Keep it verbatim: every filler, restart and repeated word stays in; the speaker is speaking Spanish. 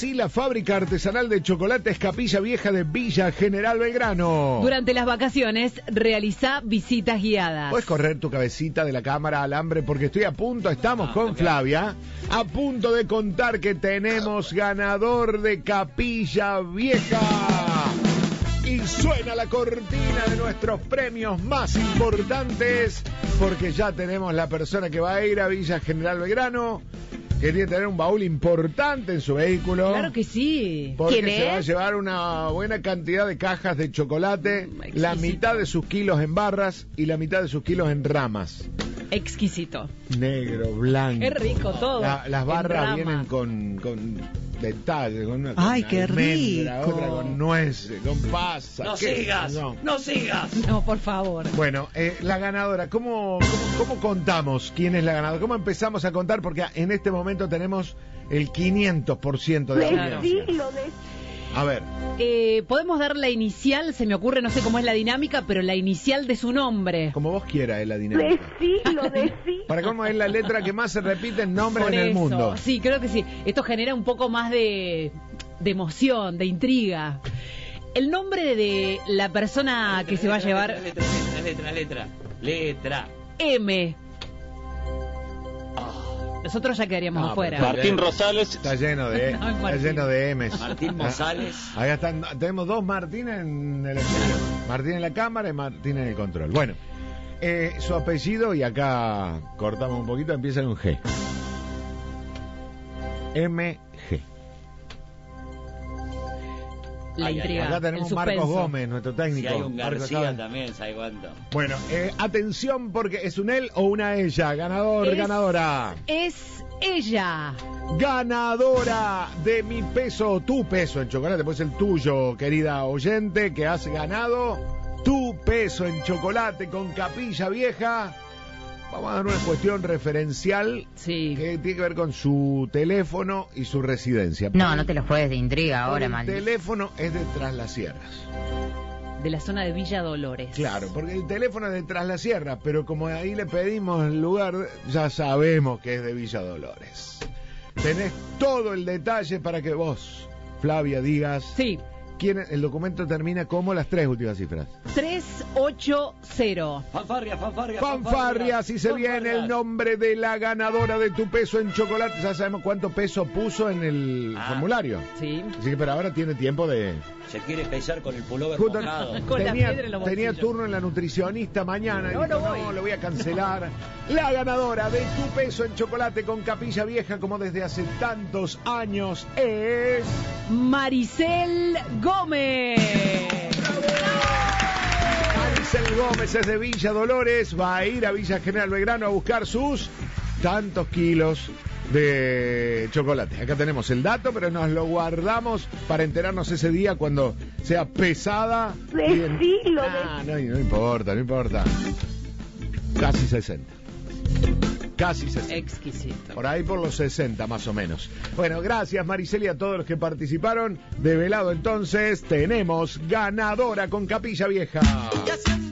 sí, la fábrica artesanal de chocolates Capilla Vieja de Villa General Belgrano. Durante las vacaciones, realiza visitas guiadas. Puedes correr tu cabecita de la cámara al hambre porque estoy a punto, estamos con Flavia, a punto de contar que tenemos ganador de Capilla Vieja. Y suena la cortina de nuestros premios más importantes, porque ya tenemos la persona que va a ir a Villa General Belgrano, que tiene que tener un baúl importante en su vehículo. Claro que sí. Porque ¿Quién se es? va a llevar una buena cantidad de cajas de chocolate, Exquisito. la mitad de sus kilos en barras y la mitad de sus kilos en ramas. Exquisito. Negro, blanco. Es rico todo. La- las En barras rama. vienen con, con detalle, con una con Ay, qué almendra, rico. otra con nueces, con pasas. No ¿Qué? sigas, No. no sigas. No, por favor. Bueno, eh, la ganadora, ¿cómo, cómo, cómo contamos quién es la ganadora? ¿Cómo empezamos a contar? Porque en este momento tenemos el quinientos por ciento de Claro. audiencia. A ver, Eh, Podemos dar la inicial, se me ocurre, no sé cómo es la dinámica, pero la inicial de su nombre. como vos quieras es la dinámica. Decilo, decilo. Para cómo es la letra que más se repite en nombres Por en el eso. mundo. Sí, creo que sí. Esto genera un poco más de, de emoción, de intriga. El nombre de la persona que se va a llevar Letra, letra, letra, letra. Letra. M. Nosotros ya quedaríamos No, afuera. pero- Martín Rosales. Está lleno de, No, es está Martín. lleno de M's. Martín González. Ah, Ahí están, tenemos dos Martín en el exterior. Martín en la cámara y Martín en el control. Bueno, eh, su apellido, y acá cortamos un poquito, empieza en un G. M G. La Ay, ay, intriga. Acá tenemos el Marcos suspenso. Gómez, nuestro Si técnico. hay un Marcos, García ¿sabes? también, ¿sabe cuánto? Bueno, eh, atención porque es un él o una ella. Ganador, Es- ganadora. Es ella. Ganadora de mi peso, tu peso en chocolate, pues el tuyo, querida oyente, que has ganado tu peso en chocolate con Capilla Vieja. Vamos a dar una cuestión referencial Sí. que tiene que ver con su teléfono y su residencia. No, no te los juegues de intriga ahora, El man. teléfono es de Tras las Sierras. De la zona de Villa Dolores. Claro, porque el teléfono es de Tras las Sierras, pero como ahí le pedimos el lugar, ya sabemos que es de Villa Dolores. Tenés todo el detalle para que vos, Flavia, digas Sí. quién es. El documento termina como las tres últimas cifras. tres ocho cero. Fanfarria, fanfarria, Fanfarria, si se viene el nombre de la ganadora de tu peso en chocolate. Ya sabemos cuánto peso puso en el Ah. formulario. Sí. Así que, pero ahora tiene tiempo de... Se quiere pesar con el pullover Justo mojado. Con la tenía, piedra en los tenía bolsillos. turno en la nutricionista mañana. No, y dijo, no voy. no, lo voy a cancelar. La ganadora de tu peso en chocolate con Capilla Vieja, como desde hace tantos años, es... Maricel Gómez. Maricel Gómez es de Villa Dolores. Va a ir a Villa General Belgrano a buscar sus tantos kilos de chocolate. Acá tenemos el dato, pero nos lo guardamos para enterarnos ese día cuando sea pesada. Decilo, Ah, no, no importa, no importa. Casi sesenta. Casi sesenta. Exquisito. Por ahí por los sesenta más o menos. Bueno, gracias Maricel y a todos los que participaron. De velado entonces tenemos ganadora con Capilla Vieja. Y haciendo